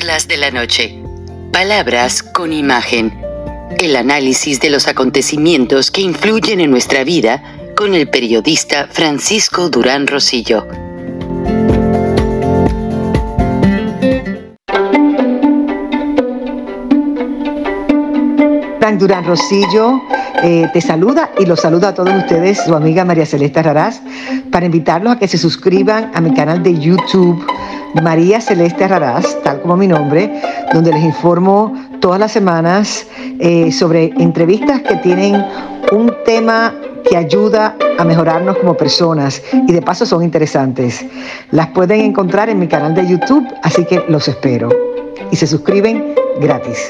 Perlas de la Noche. Palabras con imagen. El análisis de los acontecimientos que influyen en nuestra vida con el periodista Francisco Durán Rosillo. Frank Durán Rosillo te saluda y los saluda a todos ustedes, su amiga María Celeste Raraz, para invitarlos a que se suscriban a mi canal de YouTube, María Celeste Raraz, tal como mi nombre, donde les informo todas las semanas sobre entrevistas que tienen un tema que ayuda a mejorarnos como personas y de paso son interesantes. Las pueden encontrar en mi canal de YouTube, así que los espero. Y se suscriben gratis.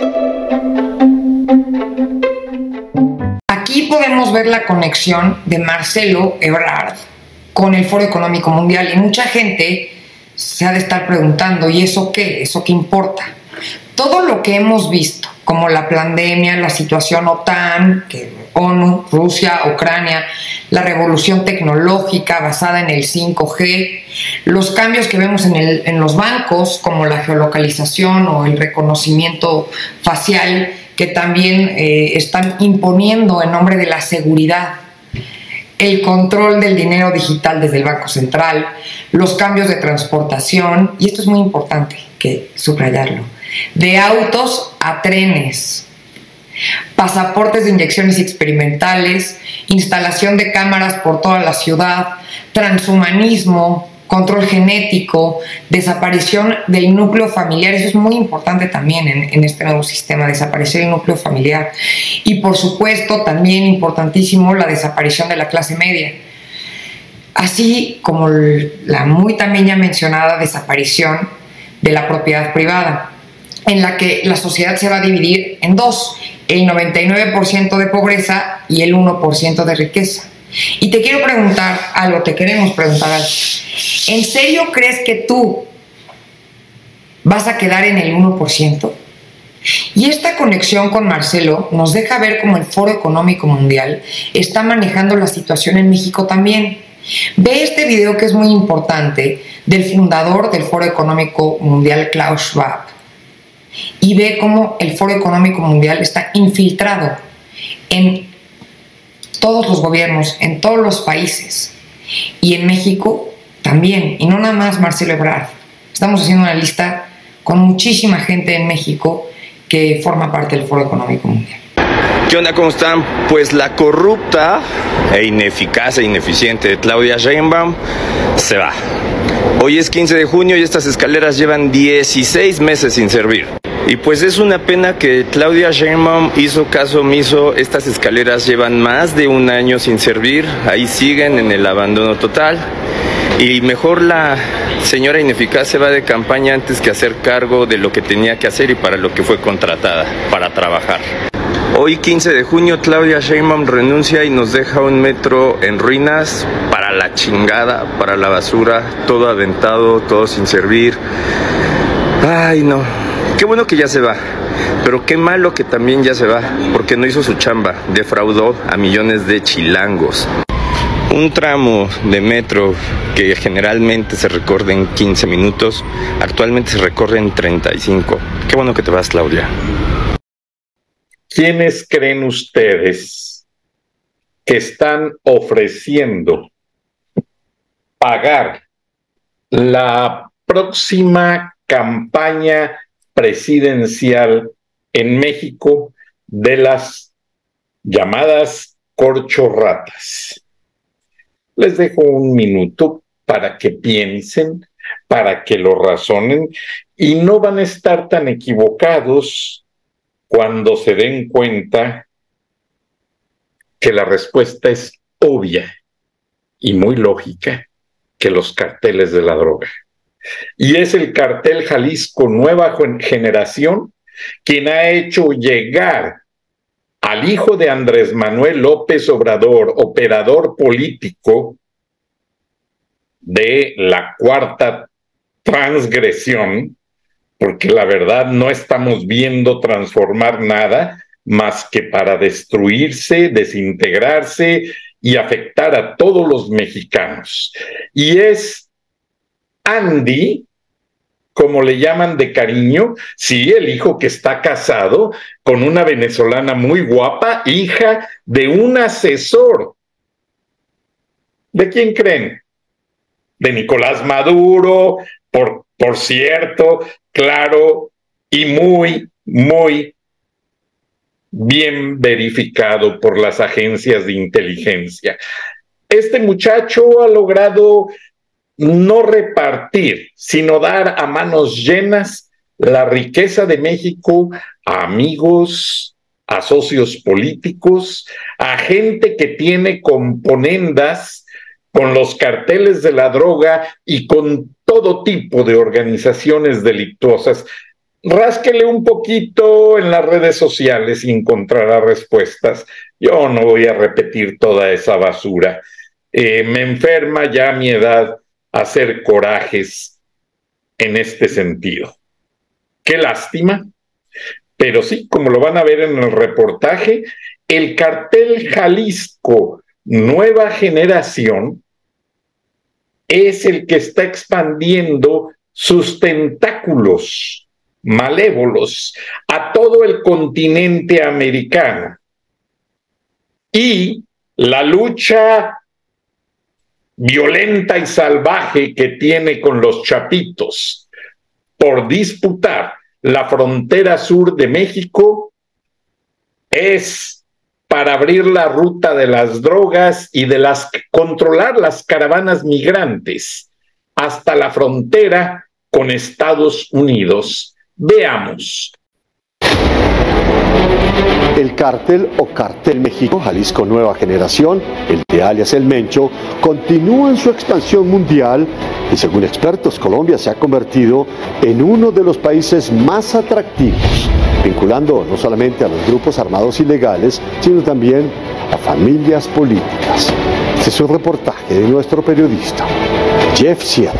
Aquí podemos ver la conexión de Marcelo Ebrard con el Foro Económico Mundial y mucha gente se ha de estar preguntando, ¿y eso qué? ¿Eso qué importa? Todo lo que hemos visto, como la pandemia, la situación OTAN, ONU, Rusia, Ucrania, la revolución tecnológica basada en el 5G, los cambios que vemos en los bancos, como la geolocalización o el reconocimiento facial, que también están imponiendo en nombre de la seguridad, el control del dinero digital desde el Banco Central, los cambios de transportación, y esto es muy importante que subrayarlo, de autos a trenes, pasaportes de inyecciones experimentales, instalación de cámaras por toda la ciudad, transhumanismo, control genético, desaparición del núcleo familiar. Eso es muy importante también en este nuevo sistema, desaparecer el núcleo familiar. Y por supuesto, también importantísimo, la desaparición de la clase media. Así como la muy también ya mencionada desaparición de la propiedad privada, en la que la sociedad se va a dividir en dos, el 99% de pobreza y el 1% de riqueza. Y te quiero preguntar algo, te queremos preguntar algo. ¿En serio crees que tú vas a quedar en el 1%? Y esta conexión con Marcelo nos deja ver cómo el Foro Económico Mundial está manejando la situación en México también. Ve este video que es muy importante del fundador del Foro Económico Mundial, Klaus Schwab, y ve cómo el Foro Económico Mundial está infiltrado en todos los gobiernos, en todos los países, y en México también, y no nada más Marcelo Ebrard. Estamos haciendo una lista con muchísima gente en México que forma parte del Foro Económico Mundial. ¿Qué onda? ¿Cómo están? Pues la corrupta e ineficaz e ineficiente Claudia Sheinbaum se va. Hoy es 15 de junio y estas escaleras llevan 16 meses sin servir. Y pues es una pena que Claudia Sheinbaum hizo caso omiso. Estas escaleras llevan más de un año sin servir. Ahí siguen en el abandono total. Y mejor la señora ineficaz se va de campaña antes que hacer cargo de lo que tenía que hacer y para lo que fue contratada, para trabajar. Hoy 15 de junio Claudia Sheinbaum renuncia y nos deja un metro en ruinas, para la chingada, para la basura, todo aventado, todo sin servir. Ay no, qué bueno que ya se va, pero qué malo que también ya se va, porque no hizo su chamba, defraudó a millones de chilangos. Un tramo de metro que generalmente se recorre en 15 minutos, actualmente se recorre en 35. Qué bueno que te vas, Claudia. ¿Quiénes creen ustedes que están ofreciendo pagar la próxima campaña presidencial en México de las llamadas corchorratas? Les dejo un minuto para que piensen, para que lo razonen, y no van a estar tan equivocados cuando se den cuenta que la respuesta es obvia y muy lógica, que los carteles de la droga. Y es el cartel Jalisco Nueva Generación quien ha hecho llegar al hijo de Andrés Manuel López Obrador, operador político de la cuarta transgresión, porque la verdad no estamos viendo transformar nada más que para destruirse, desintegrarse y afectar a todos los mexicanos. Y es Andy como le llaman de cariño, sí, el hijo que está casado con una venezolana muy guapa, hija de un asesor. ¿De quién creen? De Nicolás Maduro, por cierto, claro, y muy, muy bien verificado por las agencias de inteligencia. Este muchacho ha logrado no repartir, sino dar a manos llenas la riqueza de México a amigos, a socios políticos, a gente que tiene componendas con los carteles de la droga y con todo tipo de organizaciones delictuosas. Rásquele un poquito en las redes sociales y encontrará respuestas. Yo no voy a repetir toda esa basura. Me enferma ya a mi edad hacer corajes en este sentido. Qué lástima, pero sí, como lo van a ver en el reportaje, el cartel Jalisco Nueva Generación es el que está expandiendo sus tentáculos malévolos a todo el continente americano. Y la lucha violenta y salvaje que tiene con los chapitos por disputar la frontera sur de México es para abrir la ruta de las drogas y de controlar las caravanas migrantes hasta la frontera con Estados Unidos. Veamos. El cártel o Cartel México Jalisco Nueva Generación, el de alias El Mencho, continúa en su expansión mundial y según expertos, Colombia se ha convertido en uno de los países más atractivos, vinculando no solamente a los grupos armados ilegales, sino también a familias políticas. Este es un reportaje de nuestro periodista, Jeff Sierra.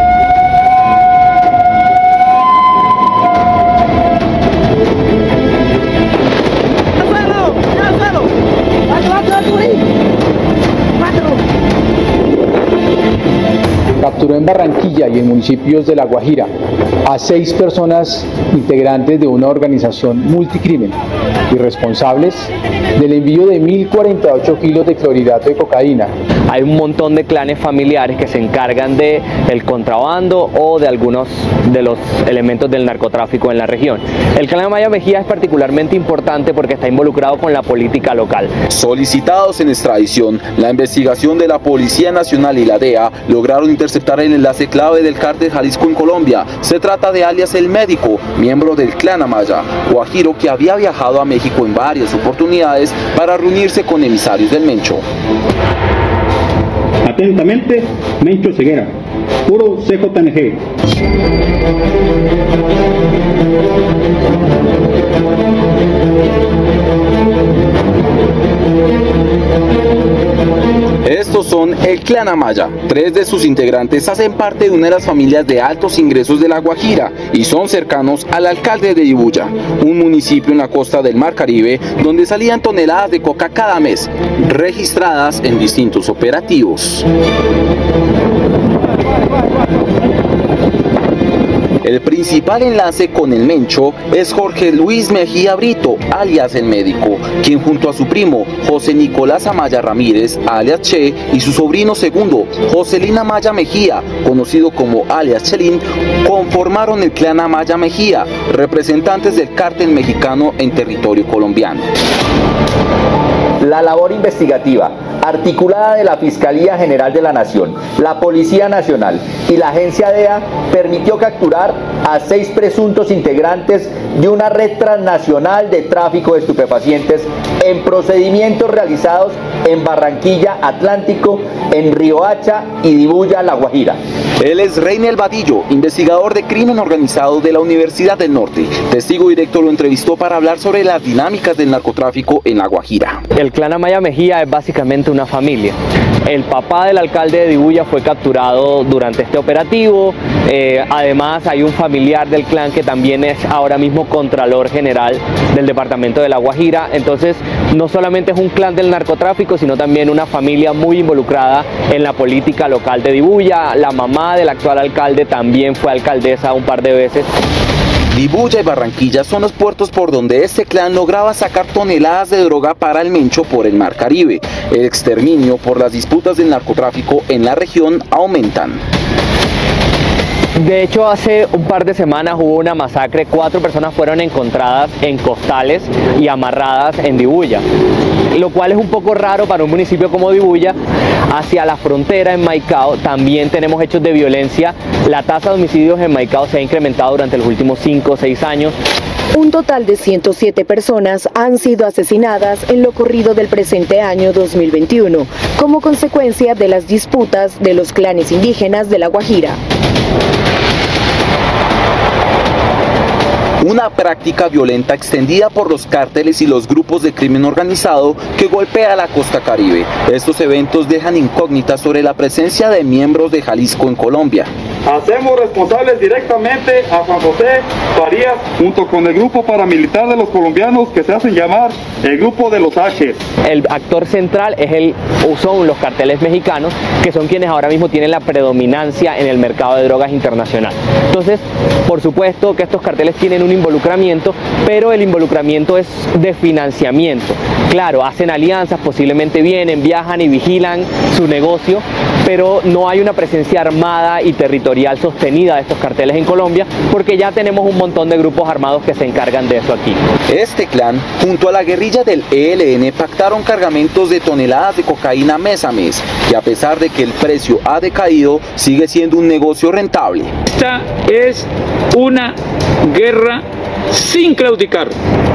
Capturó en Barranquilla y en municipios de La Guajira a 6 personas integrantes de una organización multicrimen y responsables del envío de 1.048 kilos de clorhidrato de cocaína. Hay un montón de clanes familiares que se encargan del contrabando o de algunos de los elementos del narcotráfico en la región. El clan Maya Mejía es particularmente importante porque está involucrado con la política local. Solicitados en extradición, la investigación de la Policía Nacional y la DEA lograron interceptar el enlace clave del cártel Jalisco en Colombia. Se trata de alias El Médico, miembro del clan Amaya, guajiro que había viajado a México en varias oportunidades para reunirse con emisarios del Mencho. Atentamente, Mencho Ceguera, puro CJNG. Estos son el clan Amaya. 3 de sus integrantes hacen parte de una de las familias de altos ingresos de La Guajira y son cercanos al alcalde de Ibuya, un municipio en la costa del Mar Caribe donde salían toneladas de coca cada mes, registradas en distintos operativos. El principal enlace con el Mencho es Jorge Luis Mejía Brito, alias El Médico, quien junto a su primo José Nicolás Amaya Ramírez, alias Che, y su sobrino segundo, Joselín Amaya Mejía, conocido como alias Chelín, conformaron el clan Amaya Mejía, representantes del cártel mexicano en territorio colombiano. La labor investigativa articulada de la Fiscalía General de la Nación, la Policía Nacional y la Agencia DEA permitió capturar a 6 presuntos integrantes de una red transnacional de tráfico de estupefacientes en procedimientos realizados en Barranquilla, Atlántico, en Riohacha y Dibuya, La Guajira. Él es Reinel Vadillo, investigador de crimen organizado de la Universidad del Norte. Testigo Directo lo entrevistó para hablar sobre las dinámicas del narcotráfico en La Guajira. El clan Amaya Mejía es básicamente una familia. El papá del alcalde de Dibuya fue capturado durante este operativo. Además hay un familiar del clan que también es ahora mismo Contralor General del departamento de La Guajira. Entonces no solamente es un clan del narcotráfico, sino también una familia muy involucrada en la política local de Dibuya. La mamá del actual alcalde también fue alcaldesa un par de veces. Dibuya y Barranquilla son los puertos por donde este clan lograba sacar toneladas de droga para el Mencho por el Mar Caribe. El exterminio por las disputas del narcotráfico en la región aumentan. De hecho, hace un par de semanas hubo una masacre, 4 personas fueron encontradas en costales y amarradas en Dibuya, lo cual es un poco raro para un municipio como Dibuya. Hacia la frontera en Maicao también tenemos hechos de violencia. La tasa de homicidios en Maicao se ha incrementado durante los últimos 5 o 6 años. Un total de 107 personas han sido asesinadas en lo corrido del presente año 2021, como consecuencia de las disputas de los clanes indígenas de La Guajira. Una práctica violenta extendida por los cárteles y los grupos de crimen organizado que golpea la costa caribe. Estos eventos dejan incógnitas sobre la presencia de miembros de Jalisco en Colombia. Hacemos responsables directamente a Juan José Farías junto con el grupo paramilitar de los colombianos que se hacen llamar el grupo de los H. El actor central son los carteles mexicanos, que son quienes ahora mismo tienen la predominancia en el mercado de drogas internacional. Entonces, por supuesto que estos carteles tienen un involucramiento, pero el involucramiento es de financiamiento. Claro, hacen alianzas, posiblemente viajan y vigilan su negocio, pero no hay una presencia armada y territorial sostenida de estos carteles en Colombia, porque ya tenemos un montón de grupos armados que se encargan de eso aquí. Este clan, junto a la guerrilla del ELN, pactaron cargamentos de toneladas de cocaína mes a mes, que a pesar de que el precio ha decaído, sigue siendo un negocio rentable. Esta es una guerra sin claudicar.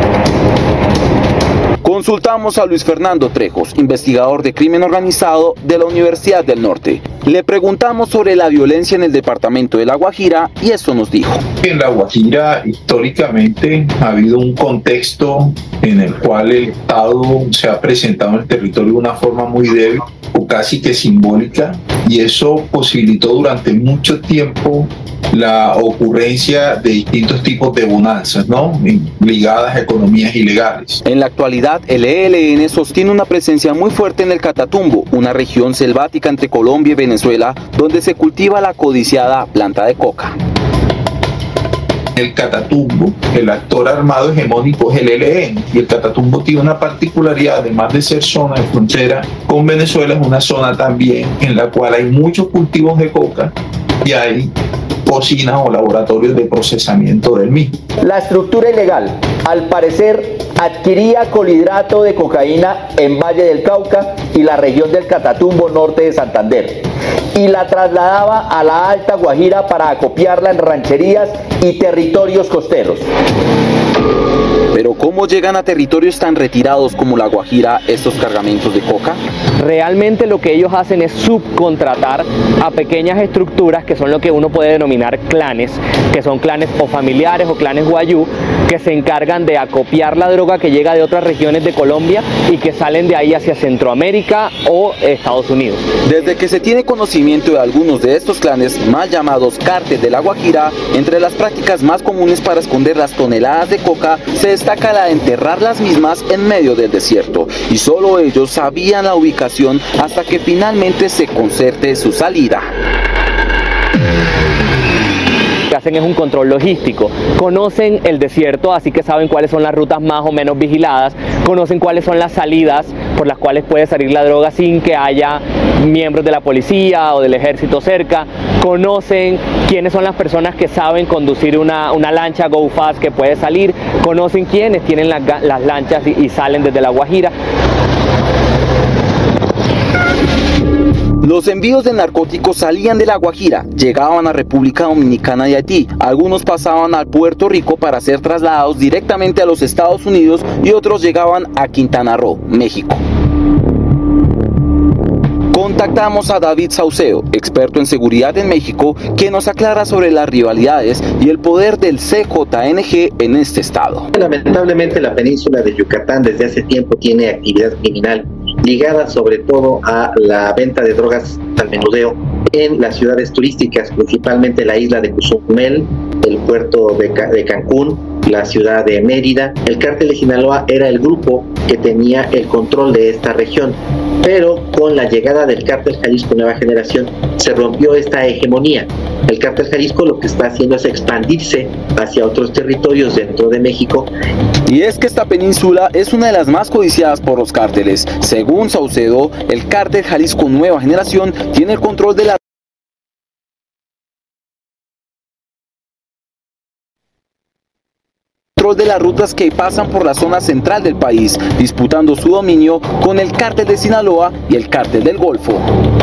Consultamos a Luis Fernando Trejos, investigador de crimen organizado de la Universidad del Norte. Le preguntamos sobre la violencia en el departamento de La Guajira y esto nos dijo. En La Guajira históricamente ha habido un contexto en el cual el Estado se ha presentado en el territorio de una forma muy débil o casi que simbólica, y eso posibilitó durante mucho tiempo la ocurrencia de distintos tipos de bonanzas, ¿no?, ligadas a economías ilegales. En la actualidad, el ELN sostiene una presencia muy fuerte en el Catatumbo, una región selvática entre Colombia y Venezuela, donde se cultiva la codiciada planta de coca. El Catatumbo, el actor armado hegemónico es el ELN, y el Catatumbo tiene una particularidad, además de ser zona de frontera con Venezuela, es una zona también en la cual hay muchos cultivos de coca y hay cocinas o laboratorios de procesamiento del mismo. La estructura ilegal, al parecer, adquiría clorhidrato de cocaína en Valle del Cauca y la región del Catatumbo norte de Santander, y la trasladaba a la Alta Guajira para acopiarla en rancherías y territorios costeros. Pero ¿cómo llegan a territorios tan retirados como La Guajira estos cargamentos de coca? Realmente lo que ellos hacen es subcontratar a pequeñas estructuras que son lo que uno puede denominar clanes, que son clanes o familiares o clanes guayú, que se encargan de acopiar la droga que llega de otras regiones de Colombia y que salen de ahí hacia Centroamérica o Estados Unidos. Desde que se tiene conocimiento de algunos de estos clanes, mal llamados cárteles de La Guajira, entre las prácticas más comunes para esconder las toneladas de coca se destaca la de enterrar las mismas en medio del desierto, y solo ellos sabían la ubicación hasta que finalmente se concerte su salida. que hacen es un control logístico. Conocen el desierto, así que saben cuáles son las rutas más o menos vigiladas, conocen cuáles son las salidas por las cuales puede salir la droga sin que haya miembros de la policía o del ejército cerca, conocen quiénes son las personas que saben conducir una lancha Go Fast que puede salir, conocen quiénes tienen las lanchas y salen desde La Guajira. Los envíos de narcóticos salían de La Guajira, llegaban a República Dominicana y Haití, algunos pasaban a Puerto Rico para ser trasladados directamente a los Estados Unidos y otros llegaban a Quintana Roo, México. Contactamos a David Sauceo, experto en seguridad en México, que nos aclara sobre las rivalidades y el poder del CJNG en este estado. Lamentablemente la península de Yucatán desde hace tiempo tiene actividad criminal ligada sobre todo a la venta de drogas al menudeo en las ciudades turísticas, principalmente la isla de Cozumel, el puerto de Cancún, la ciudad de Mérida. El cártel de Sinaloa era el grupo que tenía el control de esta región, pero con la llegada del cártel Jalisco Nueva Generación se rompió esta hegemonía. El cártel Jalisco lo que está haciendo es expandirse hacia otros territorios dentro de México. Y es que esta península es una de las más codiciadas por los cárteles. Según Saucedo, el cártel Jalisco Nueva Generación tiene el control de las rutas que pasan por la zona central del país, disputando su dominio con el cártel de Sinaloa y el cártel del Golfo.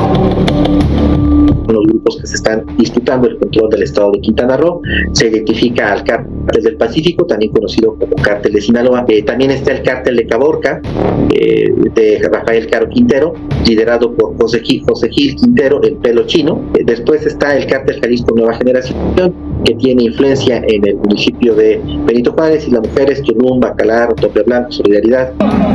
Los grupos que se están disputando el control del estado de Quintana Roo. Se identifica al cártel del Pacífico, también conocido como cártel de Sinaloa. También está el cártel de Caborca, de Rafael Caro Quintero, liderado por José Gil Quintero, el pelo chino. Después está el cártel Jalisco Nueva Generación, que tiene influencia en el municipio de Benito Juárez, y las mujeres Tulum, Bacalar, Tope Blanco, Solidaridad.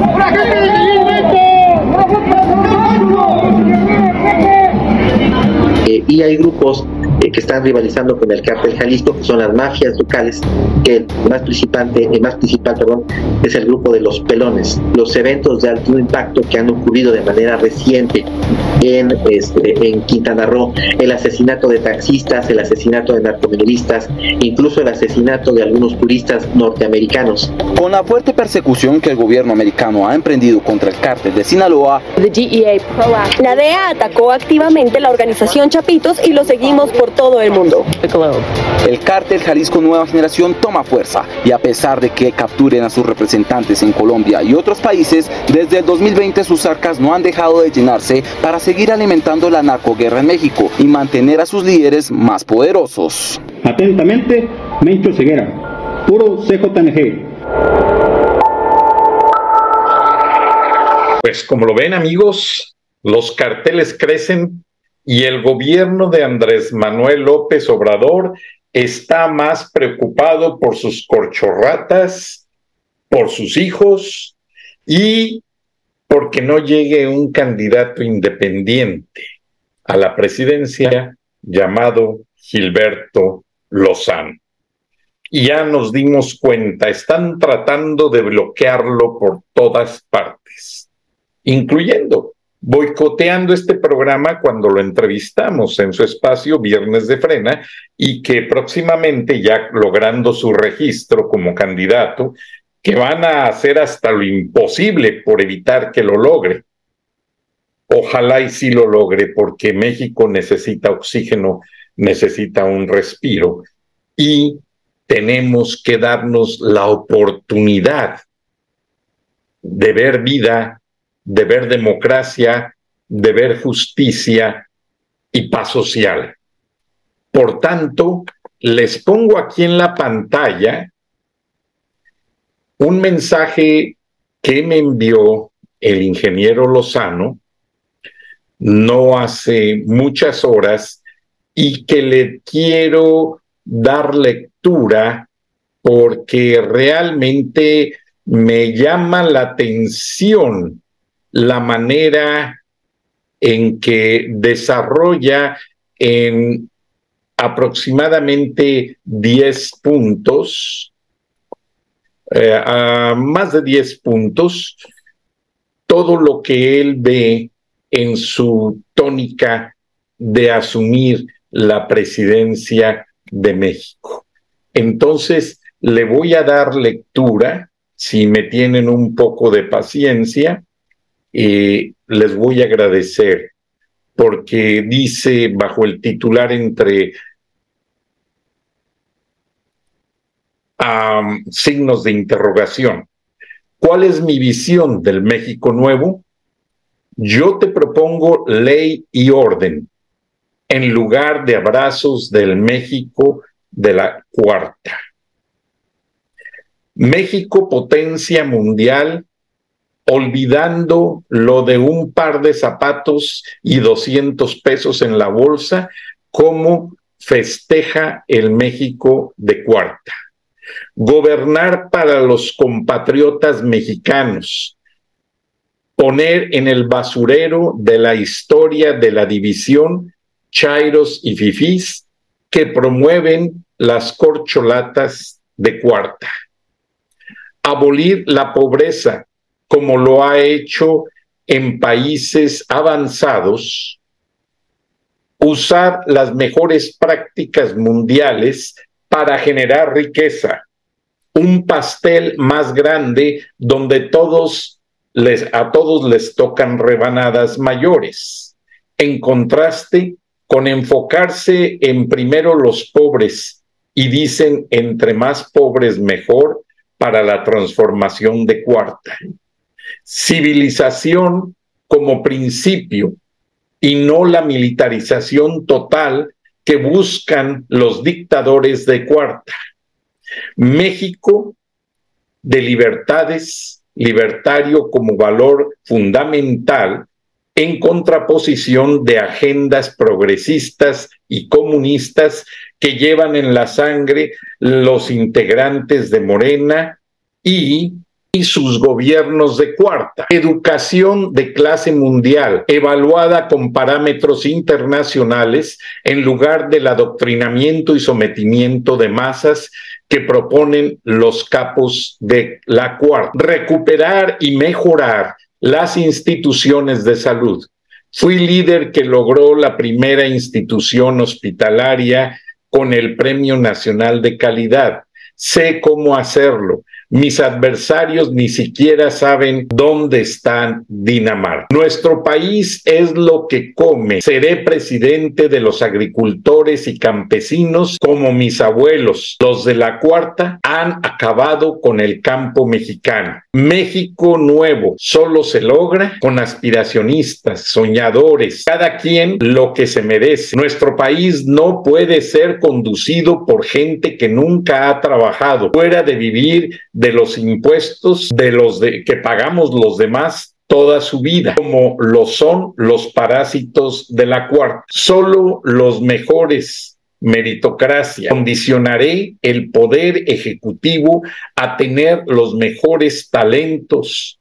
Y hay grupos que están rivalizando con el cártel Jalisco, que son las mafias locales, que el más principal es el grupo de los pelones. Los eventos de alto impacto que han ocurrido de manera reciente en Quintana Roo, el asesinato de taxistas, el asesinato de narcomenudistas, incluso el asesinato de algunos turistas norteamericanos. Con la fuerte persecución que el gobierno americano ha emprendido contra el cártel de Sinaloa, la DEA atacó activamente la organización Chapitos y lo seguimos por todo el mundo. El cártel Jalisco Nueva Generación toma fuerza, y a pesar de que capturen a sus representantes en Colombia y otros países, desde el 2020 sus arcas no han dejado de llenarse para seguir alimentando la narcoguerra en México y mantener a sus líderes más poderosos. Atentamente, Mencho Ceguera, puro CJNG. Pues como lo ven, amigos, los carteles crecen y el gobierno de Andrés Manuel López Obrador está más preocupado por sus corchorratas, por sus hijos y porque no llegue un candidato independiente a la presidencia llamado Gilberto Lozano. Y ya nos dimos cuenta, están tratando de bloquearlo por todas partes, incluyendo boicoteando este programa cuando lo entrevistamos en su espacio Viernes de Frena, y que próximamente, ya logrando su registro como candidato, que van a hacer hasta lo imposible por evitar que lo logre. Ojalá y sí lo logre, porque México necesita oxígeno, necesita un respiro, y tenemos que darnos la oportunidad de ver vida, de ver democracia, de ver justicia y paz social. Por tanto, les pongo aquí en la pantalla un mensaje que me envió el ingeniero Lozano no hace muchas horas y que le quiero dar lectura porque realmente me llama la atención la manera en que desarrolla en aproximadamente 10 puntos, más de 10 puntos, todo lo que él ve en su tónica de asumir la presidencia de México. Entonces, le voy a dar lectura, si me tienen un poco de paciencia, les voy a agradecer, porque dice bajo el titular entre signos de interrogación: ¿cuál es mi visión del México nuevo? Yo te propongo ley y orden en lugar de abrazos del México de la cuarta. México potencia mundial, olvidando lo de un par de zapatos y 200 pesos en la bolsa, como festeja el México de cuarta. Gobernar para los compatriotas mexicanos, poner en el basurero de la historia de la división chairos y fifís que promueven las corcholatas de cuarta. Abolir la pobreza, como lo ha hecho en países avanzados. Usar las mejores prácticas mundiales para generar riqueza. Un pastel más grande donde a todos les tocan rebanadas mayores. En contraste con enfocarse en primero los pobres y dicen entre más pobres mejor para la transformación de cuarta. Civilización como principio y no la militarización total que buscan los dictadores de cuarta. México de libertades, libertario como valor fundamental, en contraposición de agendas progresistas y comunistas que llevan en la sangre los integrantes de Morena y sus gobiernos de cuarta. Educación de clase mundial, evaluada con parámetros internacionales en lugar del adoctrinamiento y sometimiento de masas que proponen los capos de la cuarta. Recuperar y mejorar las instituciones de salud. Fui líder que logró la primera institución hospitalaria con el Premio Nacional de Calidad. Sé cómo hacerlo. Mis adversarios ni siquiera saben dónde está Dinamarca. Nuestro país es lo que come. Seré presidente de los agricultores y campesinos como mis abuelos. Los de la cuarta han acabado con el campo mexicano. México nuevo solo se logra con aspiracionistas, soñadores, cada quien lo que se merece. Nuestro país no puede ser conducido por gente que nunca ha trabajado, fuera de vivir de los impuestos que pagamos los demás toda su vida, como lo son los parásitos de la cuarta. Solo los mejores, meritocracia. Condicionaré el poder ejecutivo a tener los mejores talentos,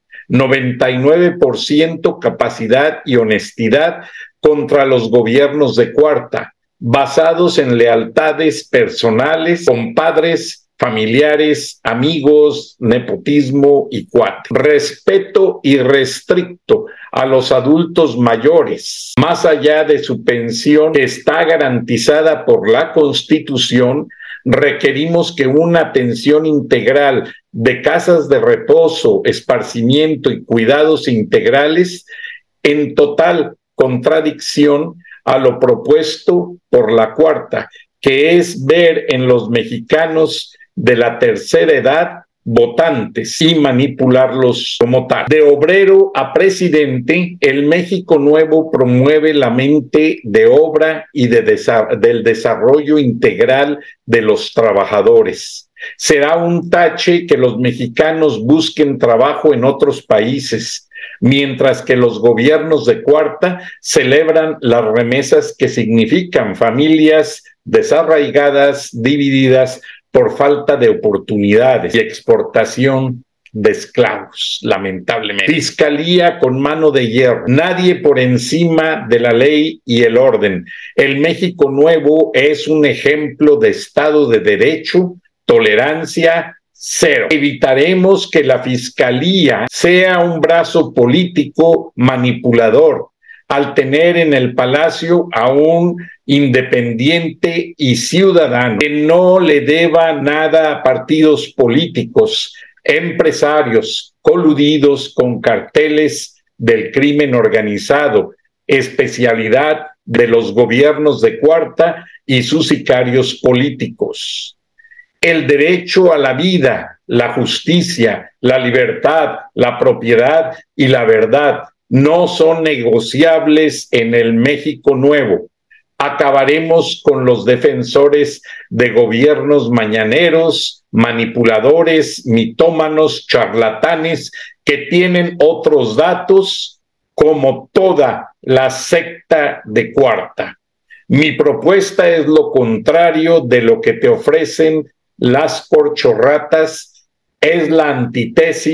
99% capacidad y honestidad contra los gobiernos de cuarta, basados en lealtades personales, compadres, familiares, amigos, nepotismo y cuate. Respeto irrestricto a los adultos mayores, más allá de su pensión que está garantizada por la Constitución. Requerimos que una atención integral de casas de reposo, esparcimiento y cuidados integrales, en total contradicción a lo propuesto por la cuarta, que es ver en los mexicanos de la tercera edad votantes y manipularlos como tal. De obrero a presidente, el México nuevo promueve la mente de obra y del desarrollo integral de los trabajadores. Será un tache que los mexicanos busquen trabajo en otros países, mientras que los gobiernos de cuarta celebran las remesas que significan familias desarraigadas, divididas por falta de oportunidades y exportación de esclavos, lamentablemente. Fiscalía con mano de hierro, nadie por encima de la ley y el orden. El México nuevo es un ejemplo de Estado de Derecho, tolerancia cero. Evitaremos que la Fiscalía sea un brazo político manipulador, al tener en el Palacio a un independiente y ciudadano que no le deba nada a partidos políticos, empresarios coludidos con carteles del crimen organizado, especialidad de los gobiernos de cuarta y sus sicarios políticos. El derecho a la vida, la justicia, la libertad, la propiedad y la verdad no son negociables en el México nuevo. Acabaremos con los defensores de gobiernos mañaneros, manipuladores, mitómanos, charlatanes, que tienen otros datos, como toda la secta de cuarta. Mi propuesta es lo contrario de lo que te ofrecen las corchorratas, es la antítesis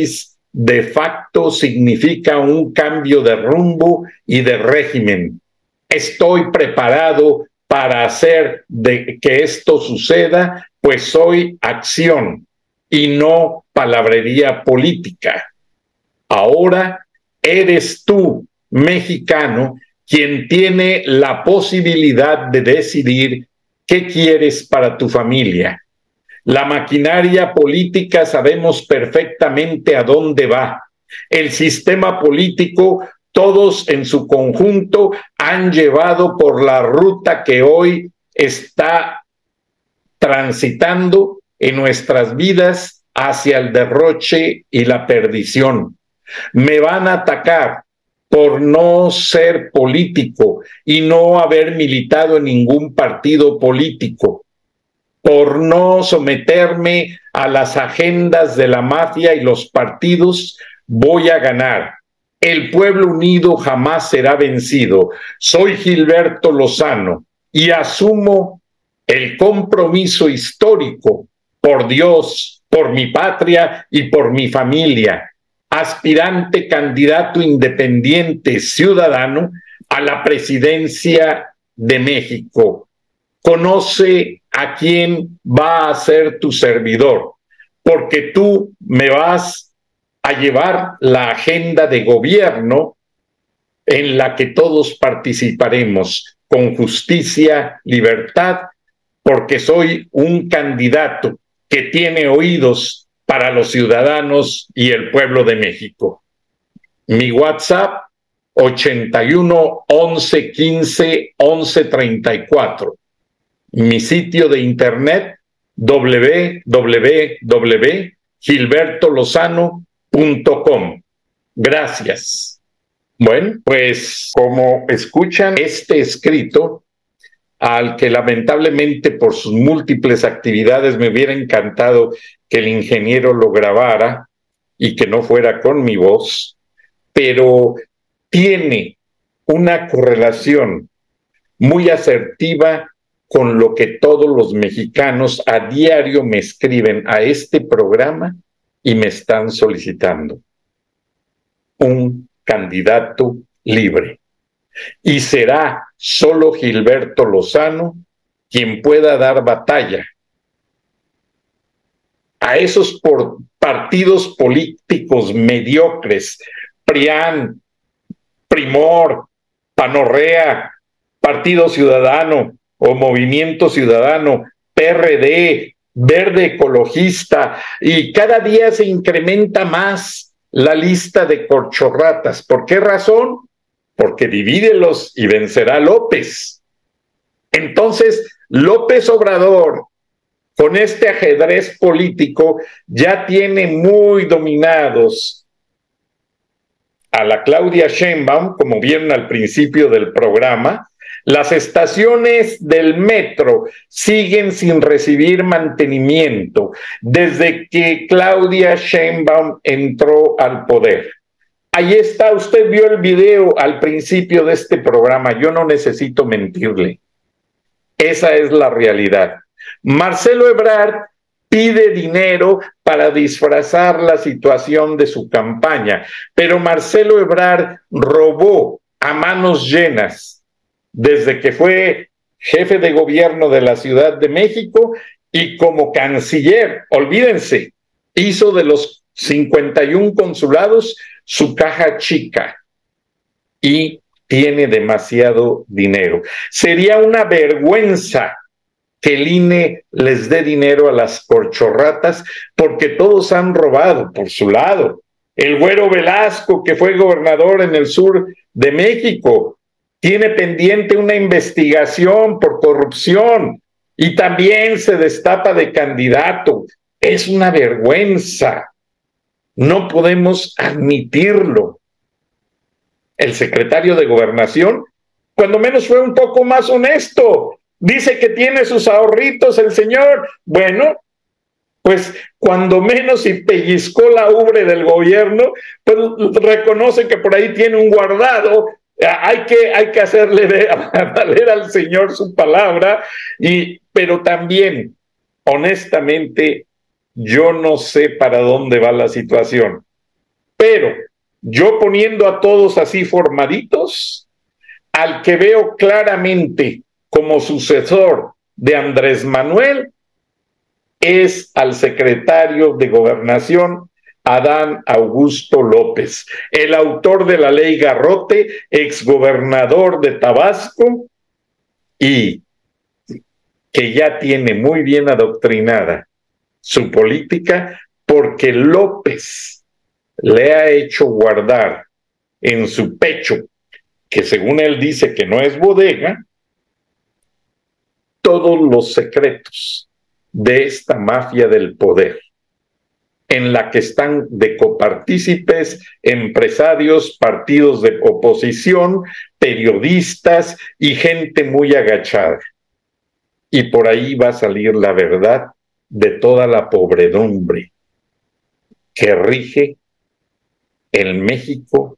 de facto significa un cambio de rumbo y de régimen. Estoy preparado para hacer de que esto suceda, pues soy acción y no palabrería política. Ahora eres tú, mexicano, quien tiene la posibilidad de decidir qué quieres para tu familia. La maquinaria política sabemos perfectamente a dónde va. El sistema político, todos en su conjunto, han llevado por la ruta que hoy está transitando en nuestras vidas hacia el derroche y la perdición. Me van a atacar por no ser político y no haber militado en ningún partido político, por no someterme a las agendas de la mafia y los partidos. Voy a ganar. El pueblo unido jamás será vencido. Soy Gilberto Lozano y asumo el compromiso histórico por Dios, por mi patria y por mi familia. Aspirante candidato independiente ciudadano a la presidencia de México. Conoce a quién va a ser tu servidor, porque tú me vas a llevar la agenda de gobierno en la que todos participaremos con justicia, libertad, porque soy un candidato que tiene oídos para los ciudadanos y el pueblo de México. Mi WhatsApp 81 11 15 11 34. Mi sitio de internet www.gilbertolozano.com. Gracias. Bueno, pues como escuchan, este escrito, al que lamentablemente por sus múltiples actividades me hubiera encantado que el ingeniero lo grabara y que no fuera con mi voz, pero tiene una correlación muy asertiva con lo que todos los mexicanos a diario me escriben a este programa y me están solicitando. Un candidato libre. Y será solo Gilberto Lozano quien pueda dar batalla a esos partidos políticos mediocres, PRIAN, Primor, Panorrea, Partido Ciudadano o Movimiento Ciudadano, PRD, Verde Ecologista, y cada día se incrementa más la lista de corchorratas. ¿Por qué razón? Porque divídelos y vencerá López. Entonces, López Obrador, con este ajedrez político, ya tiene muy dominados a la Claudia Sheinbaum, como vieron al principio del programa. Las estaciones del metro siguen sin recibir mantenimiento desde que Claudia Sheinbaum entró al poder. Ahí está, usted vio el video al principio de este programa, yo no necesito mentirle. Esa es la realidad. Marcelo Ebrard pide dinero para disfrazar la situación de su campaña, pero Marcelo Ebrard robó a manos llenas desde que fue jefe de gobierno de la Ciudad de México y como canciller, olvídense, hizo de los 51 consulados su caja chica y tiene demasiado dinero. Sería una vergüenza que el INE les dé dinero a las corchorratas porque todos han robado por su lado. El Güero Velasco, que fue gobernador en el sur de México, tiene pendiente una investigación por corrupción y también se destapa de candidato. Es una vergüenza. No podemos admitirlo. El secretario de Gobernación, cuando menos fue un poco más honesto. Dice que tiene sus ahorritos el señor. Bueno, pues cuando menos si pellizcó la ubre del gobierno, pues reconoce que por ahí tiene un guardado. Hay que hacerle valer al señor su palabra, pero también, honestamente, yo no sé para dónde va la situación. Pero yo poniendo a todos así formaditos, al que veo claramente como sucesor de Andrés Manuel es al secretario de Gobernación, Adán Augusto López, el autor de la ley Garrote, exgobernador de Tabasco, y que ya tiene muy bien adoctrinada su política, porque López le ha hecho guardar en su pecho, que según él dice que no es bodega, todos los secretos de esta mafia del poder, en la que están de copartícipes empresarios, partidos de oposición, periodistas y gente muy agachada. Y por ahí va a salir la verdad de toda la pobredumbre que rige el México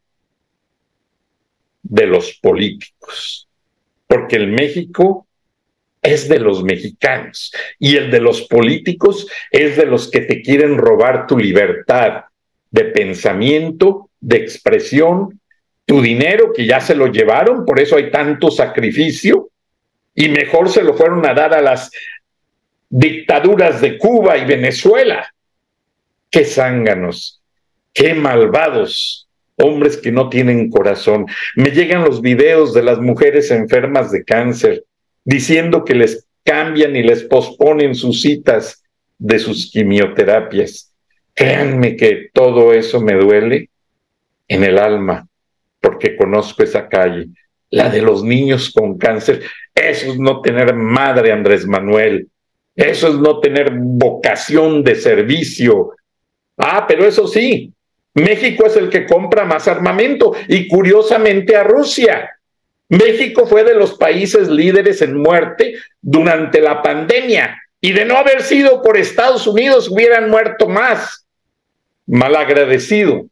de los políticos. Porque el México es de los mexicanos y el de los políticos es de los que te quieren robar tu libertad de pensamiento, de expresión, tu dinero que ya se lo llevaron, por eso hay tanto sacrificio, y mejor se lo fueron a dar a las dictaduras de Cuba y Venezuela. ¡Qué zánganos! ¡Qué malvados! Hombres que no tienen corazón. Me llegan los videos de las mujeres enfermas de cáncer diciendo que les cambian y les posponen sus citas de sus quimioterapias. Créanme que todo eso me duele en el alma, porque conozco esa calle, la de los niños con cáncer. Eso es no tener madre, Andrés Manuel. Eso es no tener vocación de servicio. Pero eso sí, México es el que compra más armamento, y curiosamente a Rusia. México fue de los países líderes en muerte durante la pandemia, y de no haber sido por Estados Unidos hubieran muerto más. Malagradecido.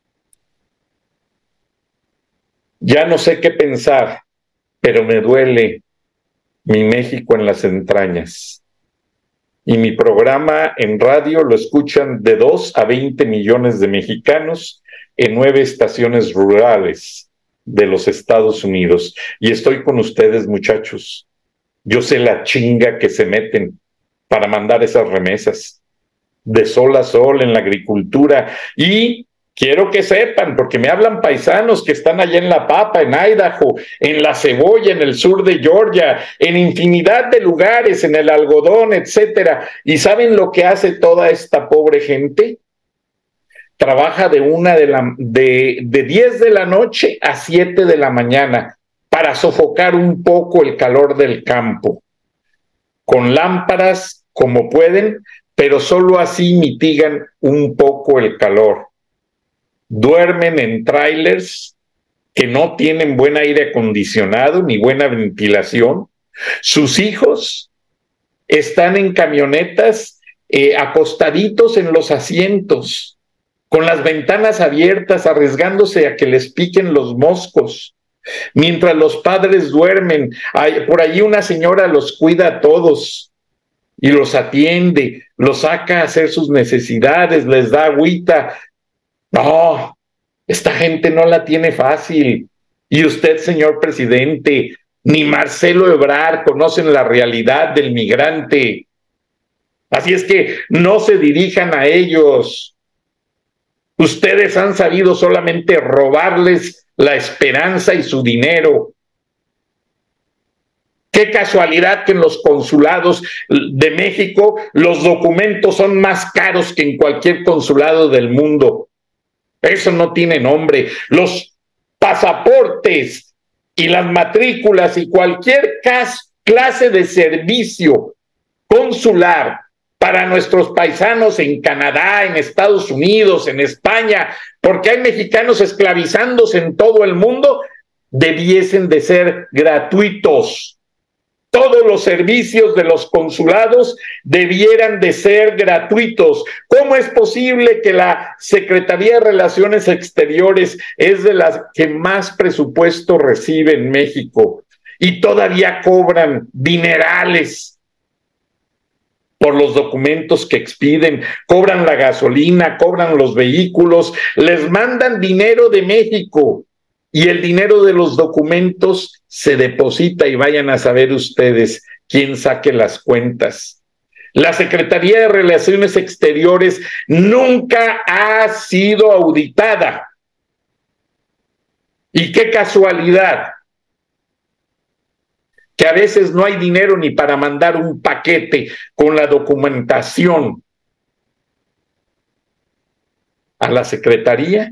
Ya no sé qué pensar, pero me duele mi México en las entrañas. Y mi programa en radio lo escuchan de 2 a 20 millones de mexicanos en 9 estaciones rurales de los Estados Unidos. Y estoy con ustedes, muchachos. Yo sé la chinga que se meten para mandar esas remesas de sol a sol en la agricultura. Y quiero que sepan, porque me hablan paisanos que están allá en La Papa, en Idaho, en La Cebolla, en el sur de Georgia, en infinidad de lugares, en el algodón, etcétera. ¿Y saben lo que hace toda esta pobre gente? Trabaja de 10 de la noche a 7 de la mañana para sofocar un poco el calor del campo, con lámparas como pueden, pero solo así mitigan un poco el calor. Duermen en trailers que no tienen buen aire acondicionado ni buena ventilación. Sus hijos están en camionetas acostaditos en los asientos, con las ventanas abiertas, arriesgándose a que les piquen los moscos, mientras los padres duermen. Por allí una señora los cuida a todos y los atiende, los saca a hacer sus necesidades, les da agüita. No, esta gente no la tiene fácil. Y usted, señor presidente, ni Marcelo Ebrard conocen la realidad del migrante. Así es que no se dirijan a ellos. Ustedes han sabido solamente robarles la esperanza y su dinero. Qué casualidad que en los consulados de México los documentos son más caros que en cualquier consulado del mundo. Eso no tiene nombre. Los pasaportes y las matrículas y cualquier clase de servicio consular para nuestros paisanos en Canadá, en Estados Unidos, en España, porque hay mexicanos esclavizándose en todo el mundo, debiesen de ser gratuitos. Todos los servicios de los consulados debieran de ser gratuitos. ¿Cómo es posible que la Secretaría de Relaciones Exteriores es de las que más presupuesto recibe en México y todavía cobran dinerales por los documentos que expiden, cobran la gasolina, cobran los vehículos, les mandan dinero de México y el dinero de los documentos se deposita y vayan a saber ustedes quién saque las cuentas. La Secretaría de Relaciones Exteriores nunca ha sido auditada. Y qué casualidad que a veces no hay dinero ni para mandar un paquete con la documentación a la Secretaría,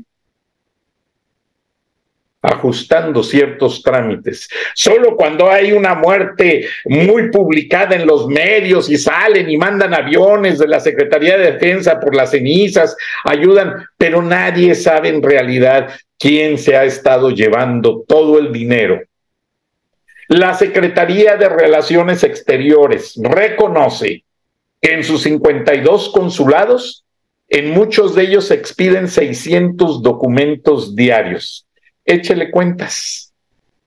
ajustando ciertos trámites. Solo cuando hay una muerte muy publicada en los medios y salen y mandan aviones de la Secretaría de Defensa por las cenizas, ayudan, pero nadie sabe en realidad quién se ha estado llevando todo el dinero. La Secretaría de Relaciones Exteriores reconoce que en sus 52 consulados, en muchos de ellos se expiden 600 documentos diarios. Échele cuentas.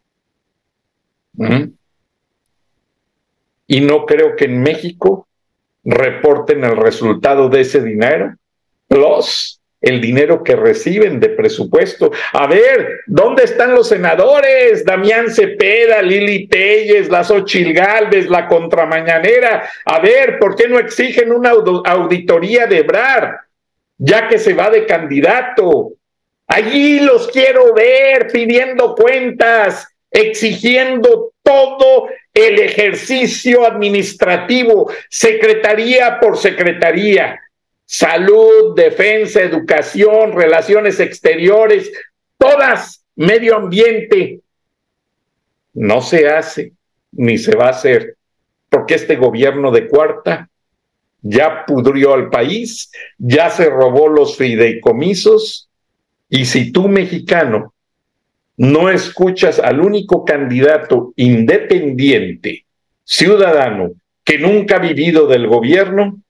Y no creo que en México reporten el resultado de ese dinero, plus el dinero que reciben de presupuesto. A ver, ¿dónde están los senadores? Damián Cepeda, Lili Telles, la Xóchitl Gálvez, la Contramañanera. A ver, ¿por qué no exigen una auditoría de Ebrard, ya que se va de candidato? Allí los quiero ver pidiendo cuentas, exigiendo todo el ejercicio administrativo, secretaría por secretaría. Salud, defensa, educación, relaciones exteriores, todas, medio ambiente. No se hace, ni se va a hacer, porque este gobierno de cuarta ya pudrió al país, ya se robó los fideicomisos, y si tú, mexicano, no escuchas al único candidato independiente, ciudadano, que nunca ha vivido del gobierno,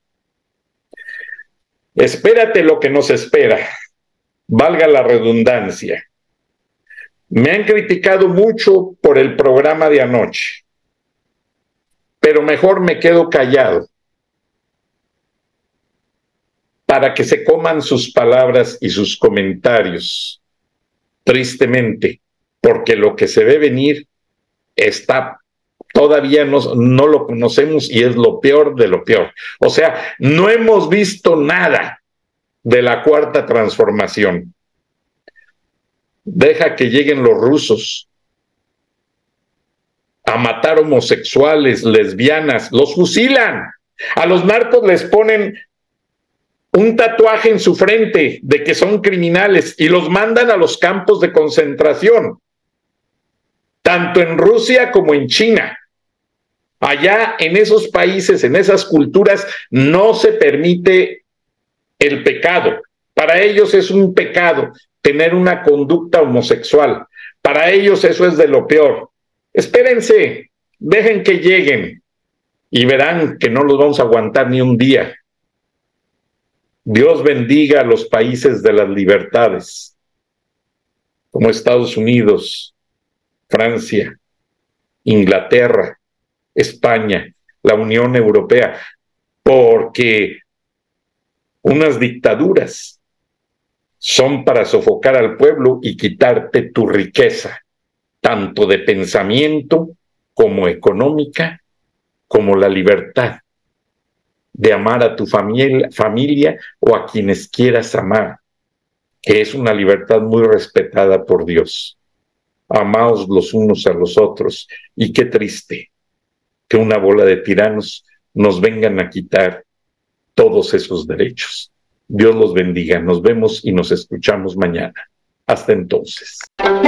espérate lo que nos espera, valga la redundancia. Me han criticado mucho por el programa de anoche, pero mejor me quedo callado para que se coman sus palabras y sus comentarios, tristemente, porque lo que se ve venir está todavía no lo conocemos y es lo peor de lo peor. O sea, no hemos visto nada de la cuarta transformación. Deja que lleguen los rusos a matar homosexuales, lesbianas, los fusilan. A los narcos les ponen un tatuaje en su frente de que son criminales y los mandan a los campos de concentración, tanto en Rusia como en China. Allá en esos países, en esas culturas, no se permite el pecado. Para ellos es un pecado tener una conducta homosexual. Para ellos eso es de lo peor. Espérense, dejen que lleguen y verán que no los vamos a aguantar ni un día. Dios bendiga a los países de las libertades, como Estados Unidos, Francia, Inglaterra, España, la Unión Europea, porque unas dictaduras son para sofocar al pueblo y quitarte tu riqueza, tanto de pensamiento como económica, como la libertad de amar a tu familia o a quienes quieras amar, que es una libertad muy respetada por Dios. Amaos los unos a los otros, y qué triste que una bola de tiranos nos vengan a quitar todos esos derechos. Dios los bendiga, nos vemos y nos escuchamos mañana. Hasta entonces.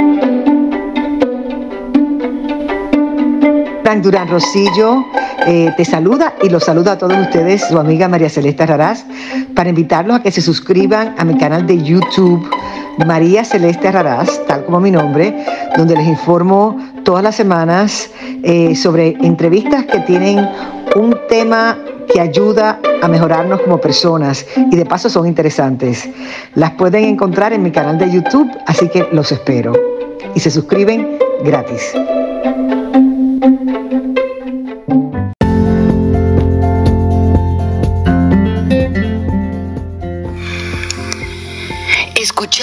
Frank Durán Rosillo te saluda y los saluda a todos ustedes, su amiga María Celeste Raraz, para invitarlos a que se suscriban a mi canal de YouTube, María Celeste Raraz, tal como mi nombre, donde les informo todas las semanas sobre entrevistas que tienen un tema que ayuda a mejorarnos como personas y de paso son interesantes. Las pueden encontrar en mi canal de YouTube, así que los espero. Y se suscriben gratis.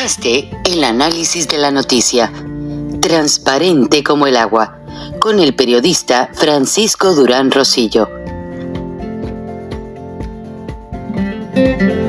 Escuchaste el análisis de la noticia, transparente como el agua, con el periodista Francisco Durán Rosillo.